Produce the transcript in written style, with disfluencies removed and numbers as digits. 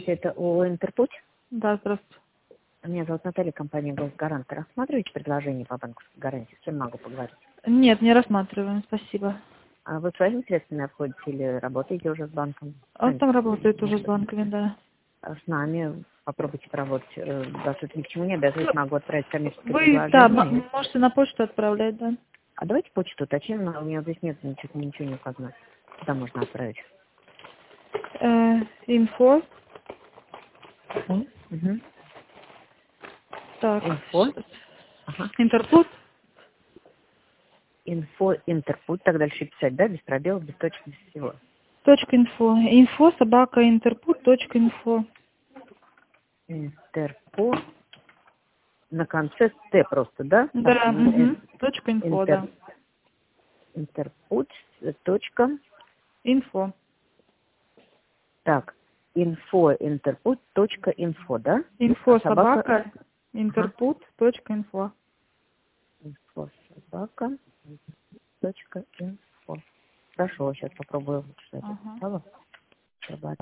Здравствуйте, это ООО «Интерпуть». Да, здравствуйте. Меня зовут Наталья, компания «Госгарант». Рассматриваете предложение по банковской гарантии? С кем могу поговорить? Нет, не рассматриваем, спасибо. А вы своими средствами обходите или работаете уже с банком? Он там работает уже с банками, да. А с нами попробуйте поработать. Вас это ни к чему не обязывает. Могу отправить коммерческое Вы, да, предложение. можете на почту отправлять, да. А давайте почту уточним, но у меня здесь нет ничего не указано. Куда можно отправить? Инфо. Угу. Так. Инфо. Ага. Интерпут. Инфо, Интерпуть. Так дальше писать, да? Без пробелов, без точки, без всего. .инфо. Инфо собака интерпут.инфо. Интерпо. На конце Т просто, да? Да, .инфо, Интер, да. Интерпуть. Точка. Инфо. Так. Инфо, Интерпуть. Точка. Инфо, да? А Инфо собака. собака Ага. интерпут.инфо. Инфо, собака. Точка. Инфо. Хорошо, сейчас попробую, что это Ага. писала. Собака.